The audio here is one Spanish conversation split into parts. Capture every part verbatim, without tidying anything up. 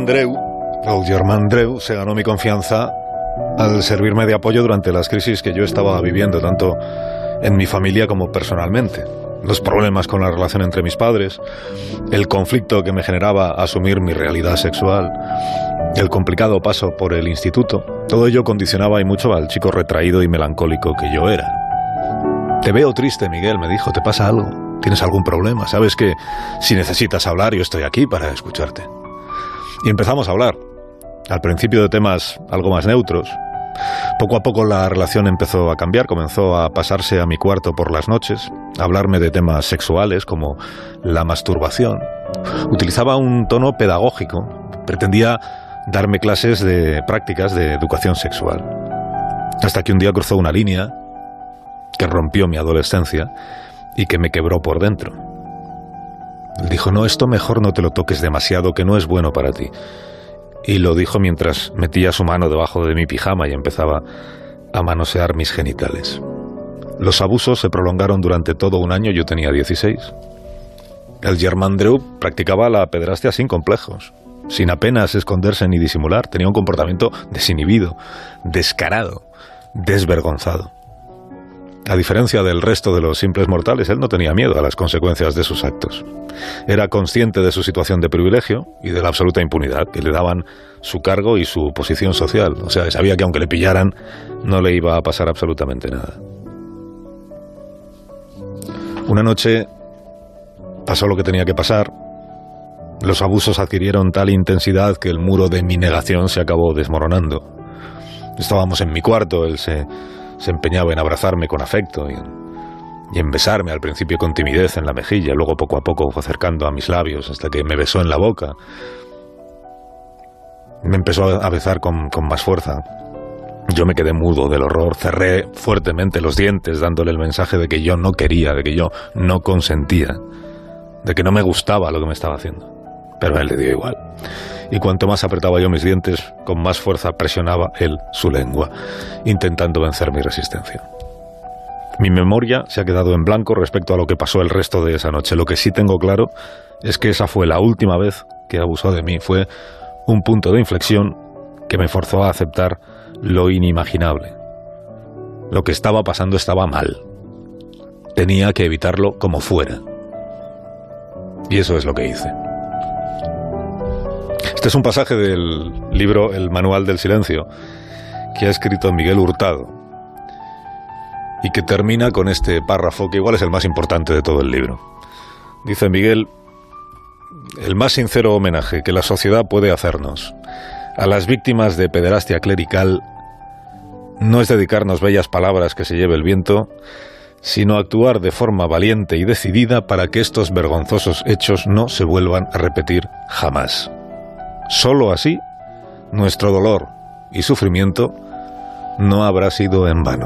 Germandreu, el Germandreu, se ganó mi confianza al servirme de apoyo durante las crisis que yo estaba viviendo, tanto en mi familia como personalmente. Los problemas con la relación entre mis padres, el conflicto que me generaba asumir mi realidad sexual, el complicado paso por el instituto, todo ello condicionaba y mucho al chico retraído y melancólico que yo era. Te veo triste, Miguel, me dijo, ¿te pasa algo? ¿Tienes algún problema? Sabes que si necesitas hablar, yo estoy aquí para escucharte. Y empezamos a hablar, al principio de temas algo más neutros. Poco a poco la relación empezó a cambiar, comenzó a pasarse a mi cuarto por las noches, a hablarme de temas sexuales como la masturbación. Utilizaba un tono pedagógico, pretendía darme clases de prácticas de educación sexual. Hasta que un día cruzó una línea que rompió mi adolescencia y que me quebró por dentro. Él dijo, no, esto mejor no te lo toques demasiado, que no es bueno para ti. Y lo dijo mientras metía su mano debajo de mi pijama y empezaba a manosear mis genitales. Los abusos se prolongaron durante todo un año, yo tenía dieciséis. El Germandreu practicaba la pederastia sin complejos, sin apenas esconderse ni disimular. Tenía un comportamiento desinhibido, descarado, desvergonzado. A diferencia del resto de los simples mortales, él no tenía miedo a las consecuencias de sus actos. Era consciente de su situación de privilegio y de la absoluta impunidad que le daban su cargo y su posición social. O sea, sabía que aunque le pillaran, no le iba a pasar absolutamente nada. Una noche pasó lo que tenía que pasar. Los abusos adquirieron tal intensidad que el muro de mi negación se acabó desmoronando. Estábamos en mi cuarto, él se... se empeñaba en abrazarme con afecto y en, y en besarme, al principio con timidez en la mejilla, luego poco a poco fue acercando a mis labios hasta que me besó en la boca. Me empezó a besar con, con más fuerza. Yo me quedé mudo del horror, cerré fuertemente los dientes dándole el mensaje de que yo no quería, de que yo no consentía, de que no me gustaba lo que me estaba haciendo. Pero a él le dio igual. Y cuanto más apretaba yo mis dientes, con más fuerza presionaba él su lengua, intentando vencer mi resistencia. Mi memoria se ha quedado en blanco respecto a lo que pasó el resto de esa noche. Lo que sí tengo claro es que esa fue la última vez que abusó de mí. Fue un punto de inflexión que me forzó a aceptar lo inimaginable. Lo que estaba pasando estaba mal. Tenía que evitarlo como fuera. Y eso es lo que hice. Este es un pasaje del libro El Manual del Silencio, que ha escrito Miguel Hurtado, y que termina con este párrafo, que igual es el más importante de todo el libro. Dice Miguel, el más sincero homenaje que la sociedad puede hacernos a las víctimas de pederastia clerical no es dedicarnos bellas palabras que se lleve el viento, sino actuar de forma valiente y decidida para que estos vergonzosos hechos no se vuelvan a repetir jamás. Solo así, nuestro dolor y sufrimiento no habrá sido en vano.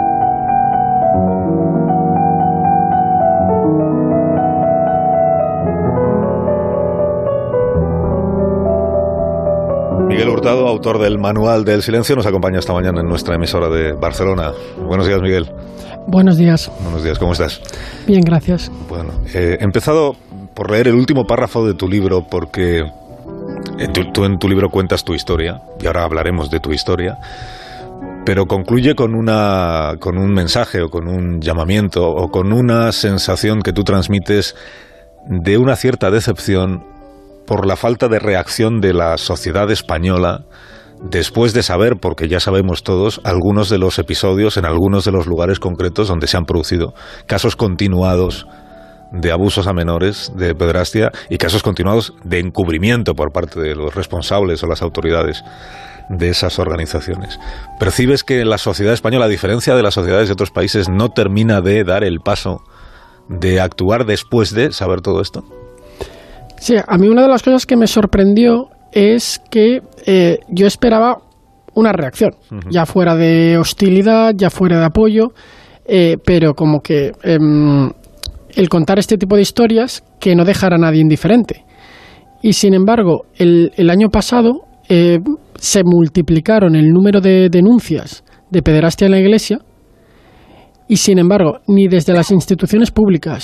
Miguel Hurtado, autor del Manual del Silencio, nos acompaña esta mañana en nuestra emisora de Barcelona. Buenos días, Miguel. Buenos días. Buenos días, ¿cómo estás? Bien, gracias. Bueno, eh, he empezado por leer el último párrafo de tu libro porque... Tú, tú en tu libro cuentas tu historia, y ahora hablaremos de tu historia, pero concluye con, una, con un mensaje o con un llamamiento o con una sensación que tú transmites de una cierta decepción por la falta de reacción de la sociedad española después de saber, porque ya sabemos todos, algunos de los episodios en algunos de los lugares concretos donde se han producido casos continuados de abusos a menores, de pederastia, y casos continuados de encubrimiento por parte de los responsables o las autoridades de esas organizaciones. ¿Percibes que la sociedad española, a diferencia de las sociedades de otros países, no termina de dar el paso de actuar después de saber todo esto? Sí, a mí una de las cosas que me sorprendió es que eh, yo esperaba una reacción, uh-huh. ya fuera de hostilidad, ya fuera de apoyo, eh, pero como que... Eh, el contar este tipo de historias que no dejara a nadie indiferente. Y sin embargo, el, el año pasado eh, se multiplicaron el número de denuncias de pederastia en la Iglesia y sin embargo, ni desde las instituciones públicas,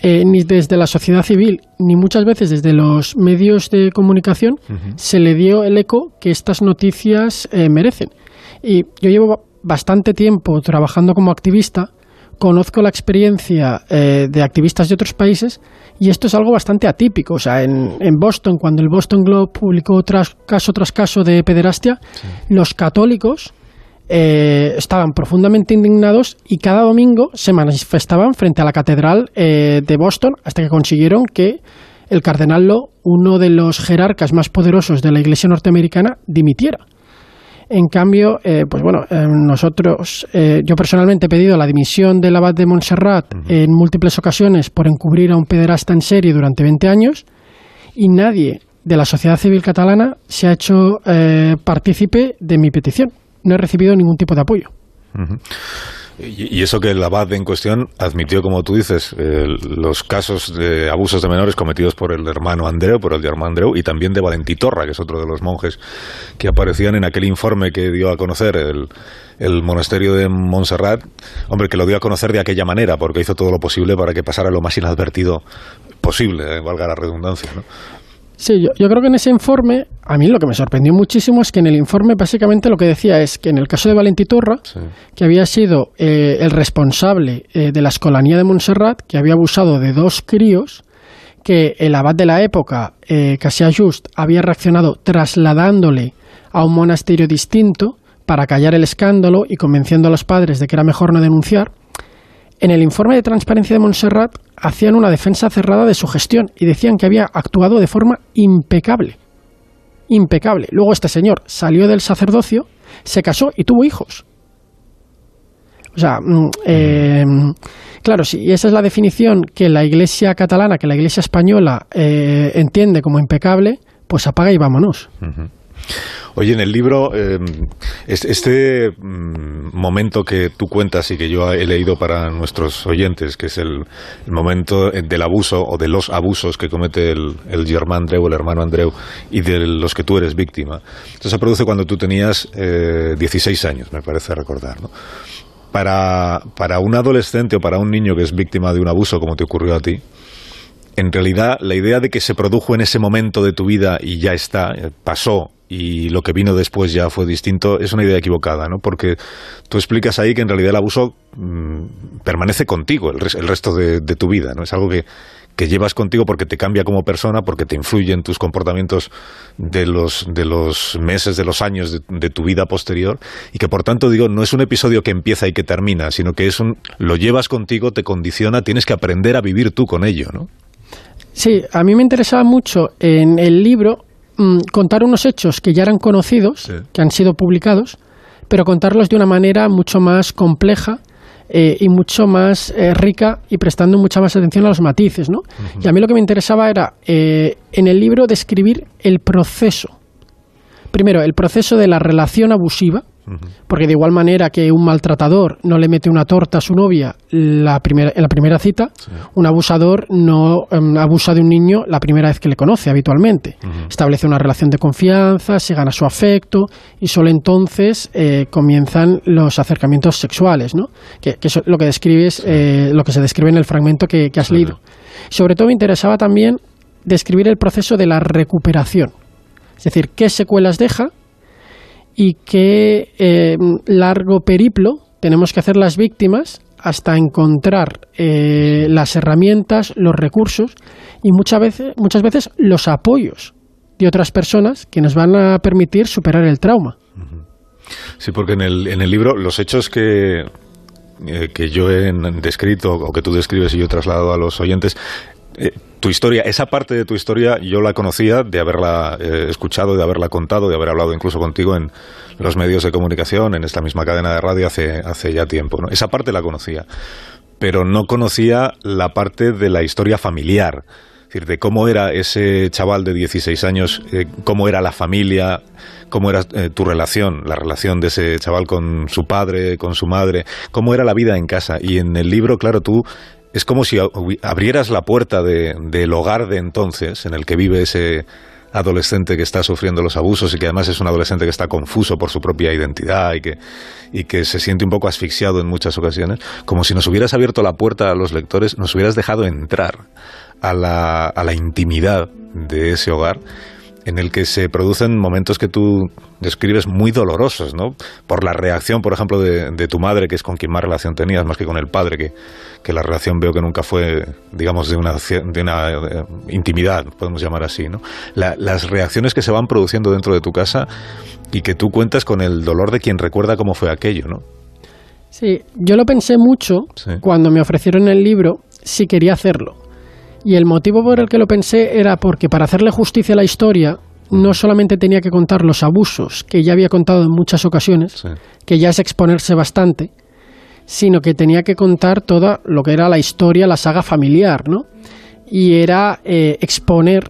eh, ni desde la sociedad civil, ni muchas veces desde los medios de comunicación, uh-huh. se le dio el eco que estas noticias eh, merecen. Y yo llevo bastante tiempo trabajando como activista, conozco la experiencia eh, de activistas de otros países y esto es algo bastante atípico. O sea, en, en Boston, cuando el Boston Globe publicó tras caso tras caso de pederastia, sí. los católicos eh, estaban profundamente indignados y cada domingo se manifestaban frente a la catedral eh, de Boston hasta que consiguieron que el cardenal Law, uno de los jerarcas más poderosos de la Iglesia norteamericana, dimitiera. En cambio, eh, pues bueno, eh, nosotros, eh, yo personalmente he pedido la dimisión del abad de Montserrat uh-huh. en múltiples ocasiones por encubrir a un pederasta en serie durante veinte años y nadie de la sociedad civil catalana se ha hecho eh, partícipe de mi petición. No he recibido ningún tipo de apoyo. Uh-huh. Y, y eso que el abad en cuestión admitió, como tú dices, eh, los casos de abusos de menores cometidos por el hermano Andreu, por el hermano Andreu, y también de Valentí Torra, que es otro de los monjes que aparecían en aquel informe que dio a conocer el, el monasterio de Montserrat. Hombre, que lo dio a conocer de aquella manera, porque hizo todo lo posible para que pasara lo más inadvertido posible, eh, valga la redundancia, ¿no? Sí, yo, yo creo que en ese informe, a mí lo que me sorprendió muchísimo es que en el informe básicamente lo que decía es que en el caso de Valentí Torra, sí. que había sido eh, el responsable eh, de la escolanía de Montserrat, que había abusado de dos críos, que el abad de la época, eh, Cassià Just, había reaccionado trasladándole a un monasterio distinto para callar el escándalo y convenciendo a los padres de que era mejor no denunciar. En el informe de transparencia de Montserrat hacían una defensa cerrada de su gestión y decían que había actuado de forma impecable. Impecable. Luego este señor salió del sacerdocio, se casó y tuvo hijos. O sea, eh, claro, si esa es la definición que la Iglesia catalana, que la Iglesia española eh, entiende como impecable, pues apaga y vámonos. Uh-huh. Oye, en el libro, eh, este mm, momento que tú cuentas y que yo he leído para nuestros oyentes, que es el, el momento del abuso o de los abusos que comete el, el Germán Andreu, el hermano Andreu, y de los que tú eres víctima. Esto se produce cuando tú tenías eh, dieciséis años, me parece recordar, ¿no? Para, para un adolescente o para un niño que es víctima de un abuso, como te ocurrió a ti, en realidad la idea de que se produjo en ese momento de tu vida y ya está, pasó, y lo que vino después ya fue distinto, es una idea equivocada, ¿no? Porque tú explicas ahí que en realidad el abuso mmm, permanece contigo el, res, el resto de, de tu vida, ¿no? Es algo que, que llevas contigo porque te cambia como persona, porque te influye en tus comportamientos de los, de los meses, de los años de, de tu vida posterior, y que por tanto, digo, no es un episodio que empieza y que termina, sino que es un, lo llevas contigo, te condiciona, tienes que aprender a vivir tú con ello, ¿no? Sí, a mí me interesaba mucho en el libro mmm, contar unos hechos que ya eran conocidos, sí. que han sido publicados, pero contarlos de una manera mucho más compleja eh, y mucho más eh, rica y prestando mucha más atención a los matices, ¿no? Uh-huh. Y a mí lo que me interesaba era, eh, en el libro, describir el proceso. Primero, el proceso de la relación abusiva, uh-huh. porque de igual manera que un maltratador no le mete una torta a su novia la primera, en la primera cita, sí. un abusador no um, abusa de un niño la primera vez que le conoce habitualmente. Uh-huh. Establece una relación de confianza, se gana su afecto y solo entonces eh, comienzan los acercamientos sexuales, ¿no? Que, que eso lo que describes, sí. eh, lo que se describe en el fragmento que, que has sí. leído. Sobre todo me interesaba también describir el proceso de la recuperación. Es decir, qué secuelas deja y qué eh, largo periplo tenemos que hacer las víctimas hasta encontrar eh, las herramientas, los recursos y muchas veces, muchas veces los apoyos de otras personas que nos van a permitir superar el trauma. Sí, porque en el, en el libro los hechos que, eh, que yo he descrito o que tú describes y yo he trasladado a los oyentes, Eh, tu historia, esa parte de tu historia yo la conocía de haberla eh, escuchado, de haberla contado, de haber hablado incluso contigo en los medios de comunicación, en esta misma cadena de radio hace, hace ya tiempo, ¿no? Esa parte la conocía, pero no conocía la parte de la historia familiar, es decir, de cómo era ese chaval de dieciséis años, eh, cómo era la familia, cómo era eh, tu relación, la relación de ese chaval con su padre, con su madre, cómo era la vida en casa. Y en el libro, claro, tú es como si abrieras la puerta de, del hogar de entonces, en el que vive ese adolescente que está sufriendo los abusos y que además es un adolescente que está confuso por su propia identidad y que, y que se siente un poco asfixiado en muchas ocasiones, como si nos hubieras abierto la puerta a los lectores, nos hubieras dejado entrar a la, a la intimidad de ese hogar en el que se producen momentos que tú describes muy dolorosos, ¿no? Por la reacción, por ejemplo, de, de tu madre, que es con quien más relación tenías, más que con el padre, que, que la relación veo que nunca fue, digamos, de una, de una de intimidad, podemos llamar así, ¿no? La, las reacciones que se van produciendo dentro de tu casa y que tú cuentas con el dolor de quien recuerda cómo fue aquello, ¿no? Sí, yo lo pensé mucho sí. Cuando me ofrecieron el libro, si quería hacerlo. Y el motivo por el que lo pensé era porque para hacerle justicia a la historia no solamente tenía que contar los abusos que ya había contado en muchas ocasiones, sí. que ya es exponerse bastante, sino que tenía que contar todo lo que era la historia, la saga familiar, ¿no? Y era eh, exponer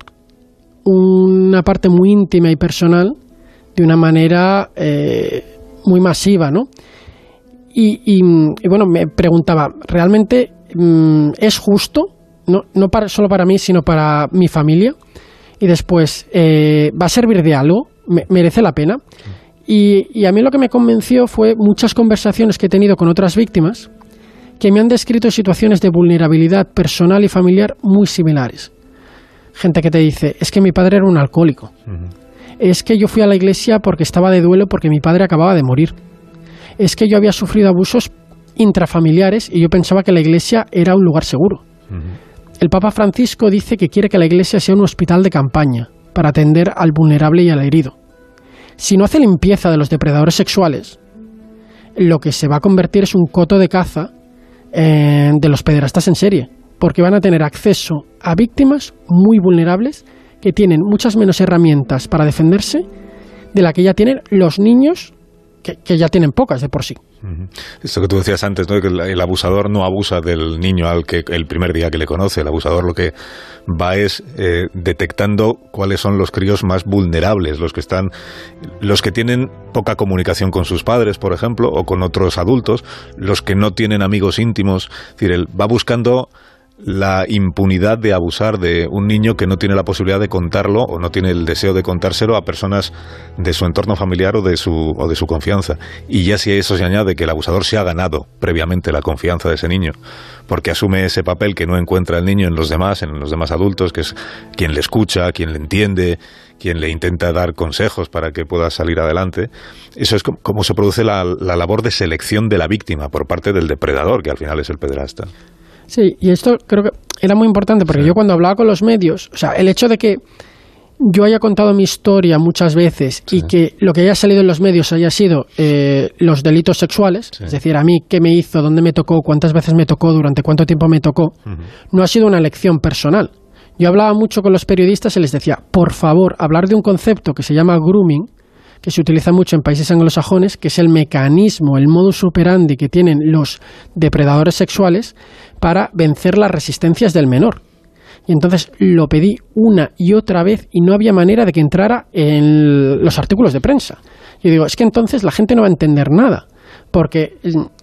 una parte muy íntima y personal de una manera eh, muy masiva, ¿no? Y, y, y bueno, me preguntaba, ¿realmente mmm, es justo? No, no para, solo para mí, sino para mi familia. Y después, eh, ¿va a servir de algo? ¿Me, ¿Merece la pena? Y, y a mí lo que me convenció fue muchas conversaciones que he tenido con otras víctimas que me han descrito situaciones de vulnerabilidad personal y familiar muy similares. Gente que te dice, es que mi padre era un alcohólico. Uh-huh. Es que yo fui a la iglesia porque estaba de duelo porque mi padre acababa de morir. Es que yo había sufrido abusos intrafamiliares y yo pensaba que la iglesia era un lugar seguro. Uh-huh. El Papa Francisco dice que quiere que la Iglesia sea un hospital de campaña para atender al vulnerable y al herido. Si no hace limpieza de los depredadores sexuales, lo que se va a convertir es un coto de caza eh, de los pederastas en serie, porque van a tener acceso a víctimas muy vulnerables que tienen muchas menos herramientas para defenderse de la que ya tienen los niños, que, que ya tienen pocas de por sí. Esto que tú decías antes, ¿no? Que el abusador no abusa del niño al que el primer día que le conoce. El abusador lo que va es eh, detectando cuáles son los críos más vulnerables, los que están, los que tienen poca comunicación con sus padres, por ejemplo, o con otros adultos, los que no tienen amigos íntimos. Es decir, él va buscando la impunidad de abusar de un niño que no tiene la posibilidad de contarlo o no tiene el deseo de contárselo a personas de su entorno familiar o de su, o de su confianza. Y ya si a eso se añade que el abusador se ha ganado previamente la confianza de ese niño, porque asume ese papel que no encuentra el niño en los demás, en los demás adultos, que es quien le escucha, quien le entiende, quien le intenta dar consejos para que pueda salir adelante. Eso es como se produce la, la labor de selección de la víctima por parte del depredador, que al final es el pederasta. Sí, y esto creo que era muy importante porque sí. Yo cuando hablaba con los medios, o sea, el hecho de que yo haya contado mi historia muchas veces sí. Y que lo que haya salido en los medios haya sido eh, los delitos sexuales, sí. Es decir, a mí qué me hizo, dónde me tocó, cuántas veces me tocó, durante cuánto tiempo me tocó, uh-huh. No ha sido una elección personal. Yo hablaba mucho con los periodistas y les decía, por favor, hablar de un concepto que se llama grooming, que se utiliza mucho en países anglosajones, que es el mecanismo, el modus operandi que tienen los depredadores sexuales para vencer las resistencias del menor. Y entonces lo pedí una y otra vez y no había manera de que entrara en los artículos de prensa. Yo digo, es que entonces la gente no va a entender nada, porque...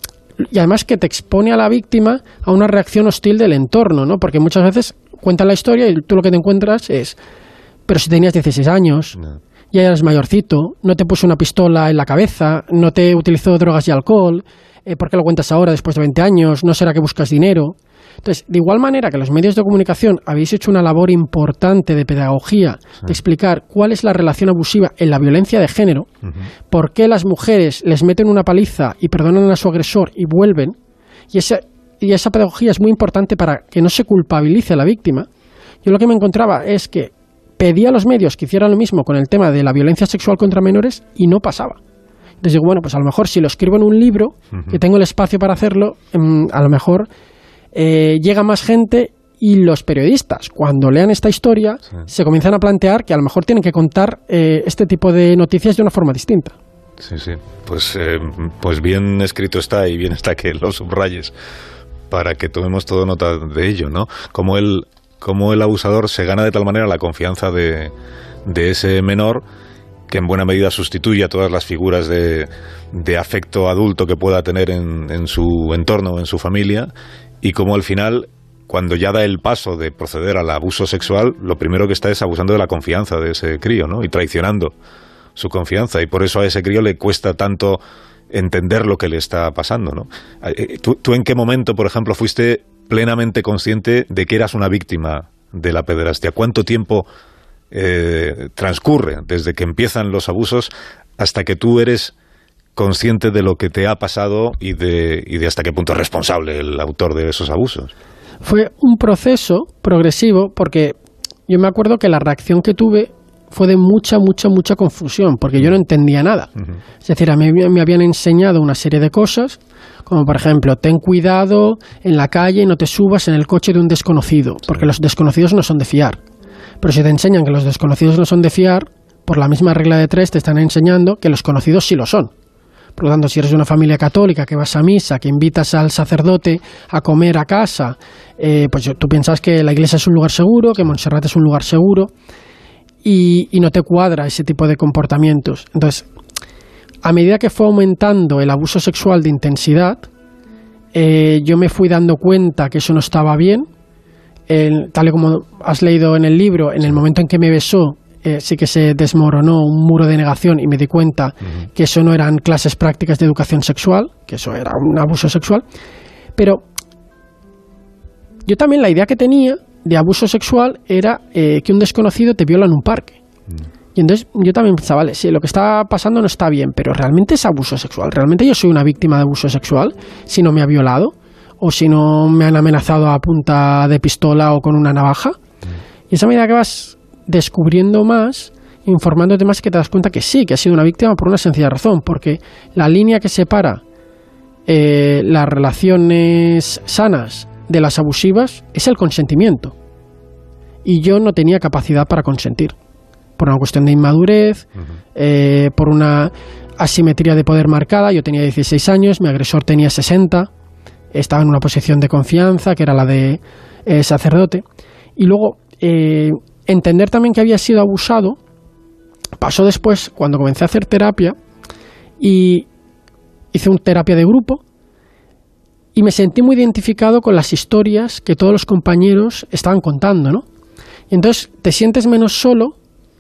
Y además que te expone a la víctima a una reacción hostil del entorno, ¿no? Porque muchas veces cuentan la historia y tú lo que te encuentras es, pero si tenías dieciséis años... No. Ya eras mayorcito, no te puso una pistola en la cabeza, no te utilizó drogas y alcohol, eh, ¿por qué lo cuentas ahora después de veinte años? ¿No será que buscas dinero? Entonces, de igual manera que los medios de comunicación habéis hecho una labor importante de pedagogía, sí. De explicar cuál es la relación abusiva en la violencia de género, uh-huh. Por qué las mujeres les meten una paliza y perdonan a su agresor y vuelven, y esa, y esa pedagogía es muy importante para que no se culpabilice a la víctima. Yo lo que me encontraba es que pedía a los medios que hicieran lo mismo con el tema de la violencia sexual contra menores y no pasaba. Entonces digo, bueno, pues a lo mejor si lo escribo en un libro, uh-huh. Que tengo el espacio para hacerlo, eh, a lo mejor eh, llega más gente y los periodistas, cuando lean esta historia, sí. Se comienzan a plantear que a lo mejor tienen que contar eh, este tipo de noticias de una forma distinta. Sí, sí. Pues, eh, pues bien escrito está y bien está que lo subrayes para que tomemos todo nota de ello, ¿no? Como el... cómo el abusador se gana de tal manera la confianza de, de ese menor que en buena medida sustituye a todas las figuras de, de afecto adulto que pueda tener en, en su entorno, en su familia, y cómo al final cuando ya da el paso de proceder al abuso sexual, lo primero que está es abusando de la confianza de ese crío, ¿no? Y traicionando su confianza. Y por eso a ese crío le cuesta tanto entender lo que le está pasando, ¿no? ¿Tú, tú en qué momento, por ejemplo, fuiste plenamente consciente de que eras una víctima de la pederastia? ¿Cuánto tiempo eh, transcurre desde que empiezan los abusos hasta que tú eres consciente de lo que te ha pasado y de, y de hasta qué punto es responsable el autor de esos abusos? Fue un proceso progresivo, porque yo me acuerdo que la reacción que tuve fue de mucha, mucha, mucha confusión, porque yo no entendía nada. Uh-huh. Es decir, a mí me habían enseñado una serie de cosas, como por ejemplo, ten cuidado en la calle y no te subas en el coche de un desconocido, porque sí. Los desconocidos no son de fiar. Pero si te enseñan que los desconocidos no son de fiar, por la misma regla de tres te están enseñando que los conocidos sí lo son. Por lo tanto, si eres de una familia católica, que vas a misa, que invitas al sacerdote a comer a casa, eh, pues tú piensas que la iglesia es un lugar seguro, que Montserrat es un lugar seguro, y, y no te cuadra ese tipo de comportamientos. Entonces, a medida que fue aumentando el abuso sexual de intensidad, eh, yo me fui dando cuenta que eso no estaba bien. El, tal y como has leído en el libro, en el momento en que me besó, Eh, sí que se desmoronó un muro de negación y me di cuenta uh-huh. que eso no eran clases prácticas de educación sexual, que eso era un abuso sexual. Pero yo también la idea que tenía de abuso sexual era eh, que un desconocido te viola en un parque. Uh-huh. Y entonces yo también pensaba, vale, sí, lo que está pasando no está bien, pero ¿realmente es abuso sexual? ¿Realmente yo soy una víctima de abuso sexual si no me ha violado? ¿O si no me han amenazado a punta de pistola o con una navaja? Uh-huh. Y esa medida que vas descubriendo más, informándote más, que te das cuenta que sí, que has sido una víctima por una sencilla razón, porque la línea que separa eh, las relaciones sanas de las abusivas es el consentimiento. Y yo no tenía capacidad para consentir, por una cuestión de inmadurez, uh-huh. eh, por una asimetría de poder marcada. Yo tenía dieciséis años, mi agresor tenía sesenta, estaba en una posición de confianza, que era la de eh, sacerdote, y luego eh, entender también que había sido abusado pasó después, cuando comencé a hacer terapia, y hice una terapia de grupo y me sentí muy identificado con las historias que todos los compañeros estaban contando, ¿no? Y entonces te sientes menos solo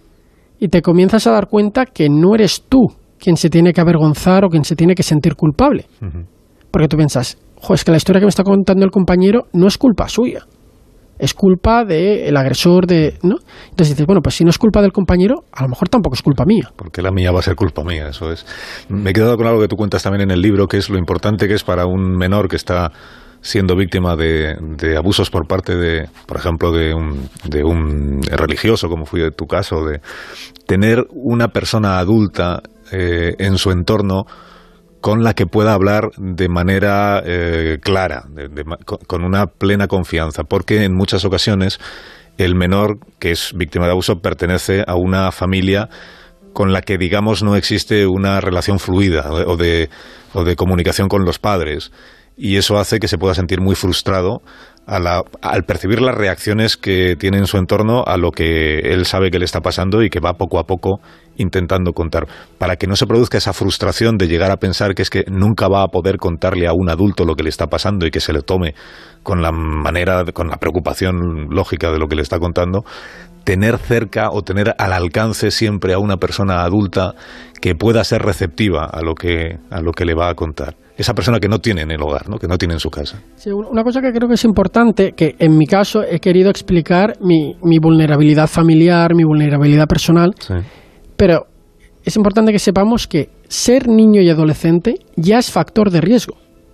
y te comienzas a dar cuenta que no eres tú quien se tiene que avergonzar o quien se tiene que sentir culpable. Uh-huh. Porque tú piensas, jo, es que la historia que me está contando el compañero no es culpa suya. Es culpa del agresor, de, ¿no? Entonces dices, bueno, pues si no es culpa del compañero, a lo mejor tampoco es culpa mía. Porque la mía va a ser culpa mía, eso es. Me he quedado con algo que tú cuentas también en el libro, que es lo importante que es para un menor que está siendo víctima de, de abusos por parte de, por ejemplo, de un, de un religioso, como fue tu caso, de tener una persona adulta eh, en su entorno con la que pueda hablar de manera eh, clara, de, de, con una plena confianza, porque en muchas ocasiones el menor que es víctima de abuso pertenece a una familia con la que, digamos, no existe una relación fluida o de, o de comunicación con los padres, y eso hace que se pueda sentir muy frustrado a la, al percibir las reacciones que tiene en su entorno a lo que él sabe que le está pasando y que va poco a poco intentando contar, para que no se produzca esa frustración de llegar a pensar que es que nunca va a poder contarle a un adulto lo que le está pasando y que se le tome con la manera, con la preocupación lógica de lo que le está contando. Tener cerca o tener al alcance siempre a una persona adulta que pueda ser receptiva a lo que, a lo que le va a contar. Esa persona que no tiene en el hogar, ¿no? Que no tiene en su casa. Sí, una cosa que creo que es importante, que en mi caso he querido explicar mi, mi vulnerabilidad familiar, mi vulnerabilidad personal, sí. Pero es importante que sepamos que ser niño y adolescente ya es factor de riesgo.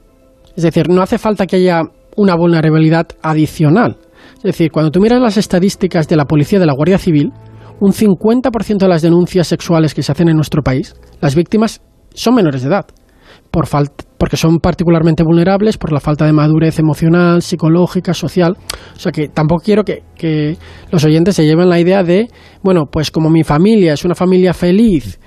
Es decir, no hace falta que haya una vulnerabilidad adicional. Es decir, cuando tú miras las estadísticas de la policía, de la Guardia Civil, un cincuenta por ciento de las denuncias sexuales que se hacen en nuestro país, las víctimas son menores de edad, por falta, porque son particularmente vulnerables por la falta de madurez emocional, psicológica, social. O sea que tampoco quiero que, que los oyentes se lleven la idea de, bueno, pues como mi familia es una familia feliz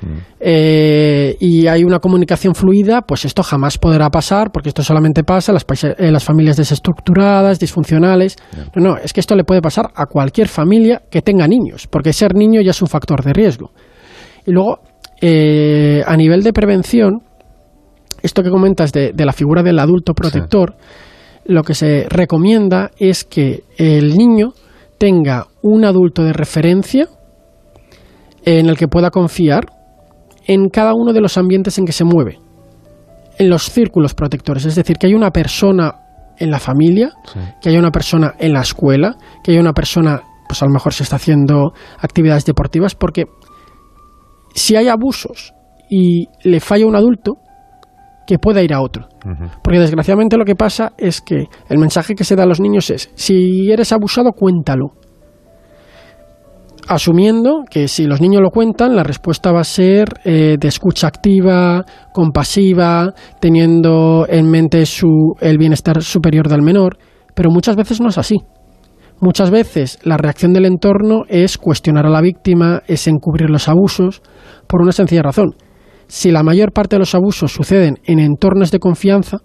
eh, y hay una comunicación fluida, pues esto jamás podrá pasar, porque esto solamente pasa en las, en las familias desestructuradas, disfuncionales. No, no, es que esto le puede pasar a cualquier familia que tenga niños, porque ser niño ya es un factor de riesgo. Y luego, eh, a nivel de prevención, esto que comentas de, de la figura del adulto protector, sí. lo que se recomienda es que el niño tenga un adulto de referencia en el que pueda confiar en cada uno de los ambientes en que se mueve, en los círculos protectores, es decir, que hay una persona en la familia, sí. que haya una persona en la escuela, que haya una persona, pues a lo mejor se está haciendo actividades deportivas, porque si hay abusos y le falla un adulto, que pueda ir a otro. Uh-huh. Porque desgraciadamente lo que pasa es que el mensaje que se da a los niños es, si eres abusado, cuéntalo. Asumiendo que si los niños lo cuentan, la respuesta va a ser eh, de escucha activa, compasiva, teniendo en mente su, el bienestar superior del menor, pero muchas veces no es así. Muchas veces la reacción del entorno es cuestionar a la víctima, es encubrir los abusos, por una sencilla razón. Si la mayor parte de los abusos suceden en entornos de confianza,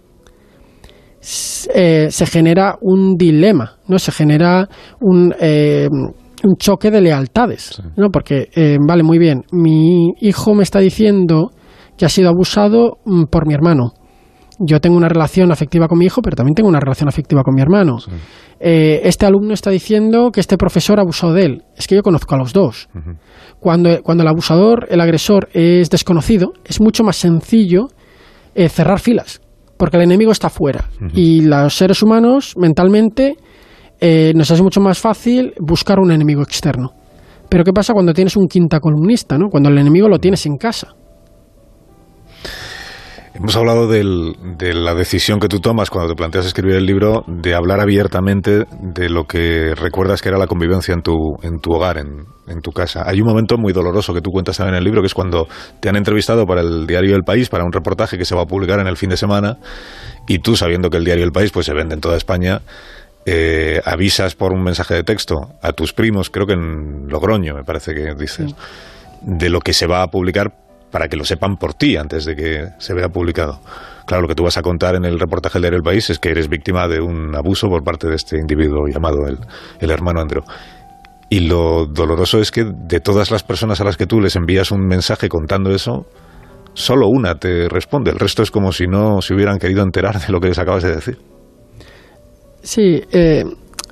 eh, se genera un dilema, ¿no? Se genera un... Eh, un choque de lealtades, sí. ¿no? Porque, eh, vale, muy bien, mi hijo me está diciendo que ha sido abusado mm, por mi hermano. Yo tengo una relación afectiva con mi hijo, pero también tengo una relación afectiva con mi hermano. Sí. Eh, este alumno está diciendo que este profesor ha abusado de él. Es que yo conozco a los dos. Uh-huh. Cuando, cuando el abusador, el agresor, es desconocido, es mucho más sencillo eh, cerrar filas, porque el enemigo está fuera. Uh-huh. Y los seres humanos, mentalmente... Eh, nos hace mucho más fácil buscar un enemigo externo. Pero ¿qué pasa cuando tienes un quinta columnista, ¿no? Cuando el enemigo lo tienes en casa? Hemos hablado del, de la decisión que tú tomas cuando te planteas escribir el libro de hablar abiertamente de lo que recuerdas que era la convivencia en tu, en tu hogar, en, en tu casa. Hay un momento muy doloroso que tú cuentas también en el libro, que es cuando te han entrevistado para el diario El País, para un reportaje que se va a publicar en el fin de semana, y tú, sabiendo que el diario El País pues se vende en toda España, Eh, avisas por un mensaje de texto a tus primos, creo que en Logroño, me parece que dices, sí. de lo que se va a publicar para que lo sepan por ti antes de que se vea publicado. Claro, lo que tú vas a contar en el reportaje del diario El País es que eres víctima de un abuso por parte de este individuo llamado el, el hermano Andreu. Y lo doloroso es que de todas las personas a las que tú les envías un mensaje contando eso, solo una te responde. El resto es como si no se hubieran querido enterar de lo que les acabas de decir. Sí, eh,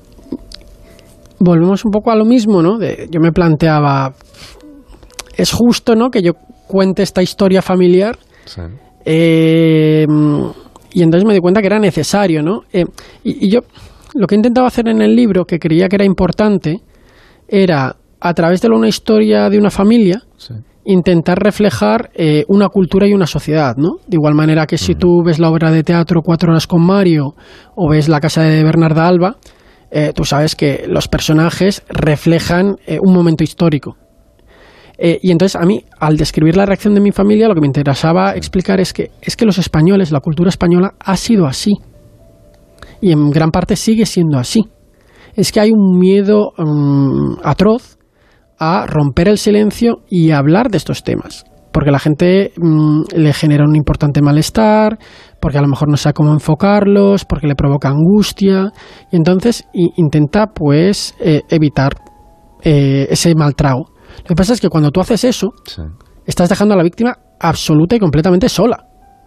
volvemos un poco a lo mismo, ¿no? De, yo me planteaba, es justo, ¿no?, que yo cuente esta historia familiar, sí. eh, y entonces me di cuenta que era necesario, ¿no? Eh, y, y yo lo que he intentado hacer en el libro, que creía que era importante, era, a través de una historia de una familia, sí. intentar reflejar eh, una cultura y una sociedad, ¿no? De igual manera que si tú ves la obra de teatro Cuatro horas con Mario o ves La casa de Bernarda Alba, eh, tú sabes que los personajes reflejan eh, un momento histórico. Eh, y entonces a mí, al describir la reacción de mi familia, lo que me interesaba explicar es que, es que los españoles, la cultura española ha sido así. Y en gran parte sigue siendo así. Es que hay un miedo um, atroz a romper el silencio y hablar de estos temas, porque a la gente mmm, le genera un importante malestar, porque a lo mejor no sabe cómo enfocarlos, porque le provoca angustia, y entonces i- intenta pues eh, evitar eh, ese mal trago. Lo que pasa es que cuando tú haces eso, sí. estás dejando a la víctima absoluta y completamente sola.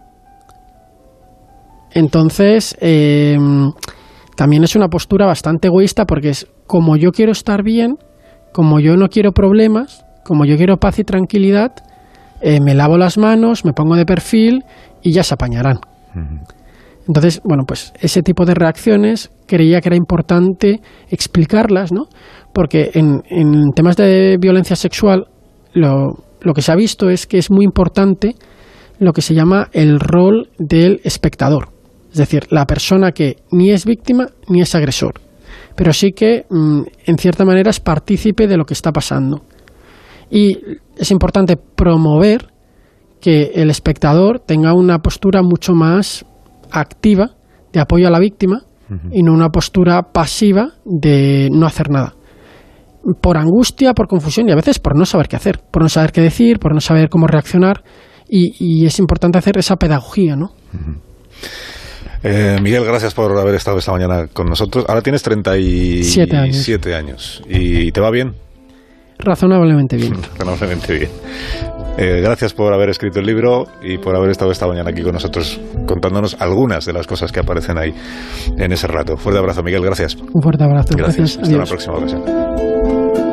Entonces, eh, también es una postura bastante egoísta, porque es como yo quiero estar bien, como yo no quiero problemas, como yo quiero paz y tranquilidad, eh, me lavo las manos, me pongo de perfil y ya se apañarán. Uh-huh. Entonces, bueno, pues ese tipo de reacciones creía que era importante explicarlas, ¿no? Porque en, en temas de violencia sexual lo, lo que se ha visto es que es muy importante lo que se llama el rol del espectador. Es decir, la persona que ni es víctima ni es agresor, pero sí que, en cierta manera, es partícipe de lo que está pasando. Y es importante promover que el espectador tenga una postura mucho más activa de apoyo a la víctima, uh-huh. y no una postura pasiva de no hacer nada. Por angustia, por confusión y a veces por no saber qué hacer, por no saber qué decir, por no saber cómo reaccionar. Y, y es importante hacer esa pedagogía, ¿no? Uh-huh. Eh, Miguel, gracias por haber estado esta mañana con nosotros. Ahora tienes treinta y siete años. ¿Y te va bien? Razonablemente bien. Razonablemente bien. Eh, gracias por haber escrito el libro y por haber estado esta mañana aquí con nosotros contándonos algunas de las cosas que aparecen ahí en ese rato. Fuerte abrazo, Miguel, gracias. Un fuerte abrazo. Gracias. Gracias. Hasta Adiós. una próxima ocasión.